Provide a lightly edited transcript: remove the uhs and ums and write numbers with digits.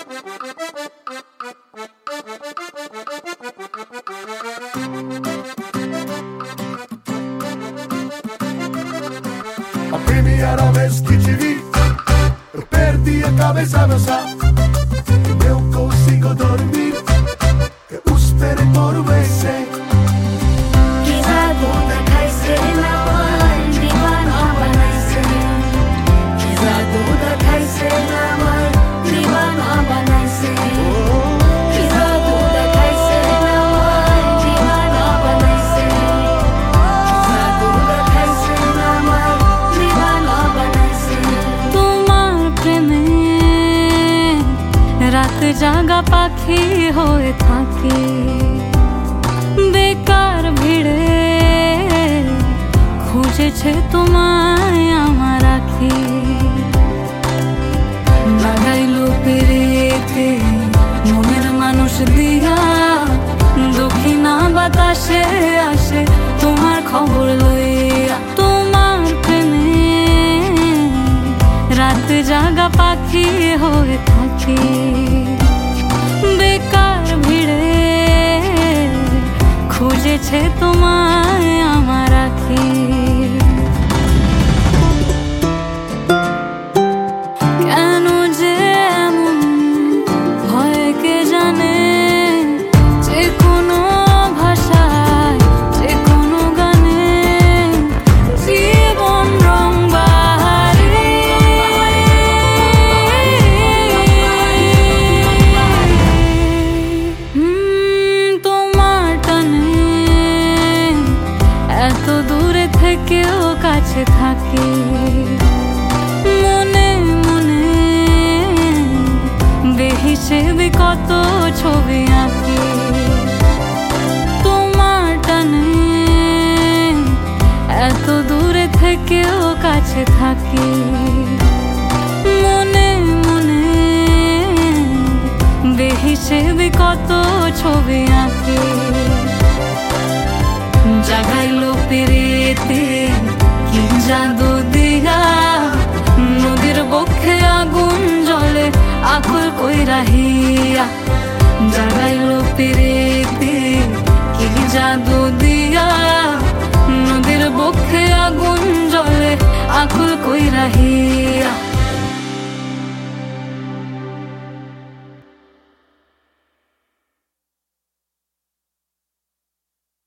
A primeira vez que te vi, eu perdi a cabeça a dançar. Eu consigo dormir, eu esperei por você. রাত জাগা পাখি হয়ে থাকি বেকার ভিড়ে খুঁজেছে তোমায় আমার আখি লাগাইলো পেরেতে মনের মানুষ দিয়া দক্ষিণা বাতাসে আসে তোমার খবর লইয়া তোমার প্রেমে রাত জাগা পাখি হয়ে থাকি বেকার ভিড়ে খুঁজেছে তোমায় আমার আখি কেন যে এমন হয় কে জানে যে কোনো ভাষায় যে কোনো গানে জীবন রং বাহারি তোমার টানে এত দূরে থেকেও কাছে থাকি মনে মনে বেহিসেবি কত ছবি আঁকি তোমার টানে এত দূরে থেকেও কাছে থাকি মনে মনে বেহিসেবি কত ছবি আঁকি জাগাইলো পেরেতে কি জাদু দিয়া নদীর বক্ষে আগুন জ্বলে আকুল কইরা হিয়া জাগাইলো পেরেতে কি জাদু দিয়া নদীর বক্ষে আগুন জ্বলে আকুল কইরা হিয়া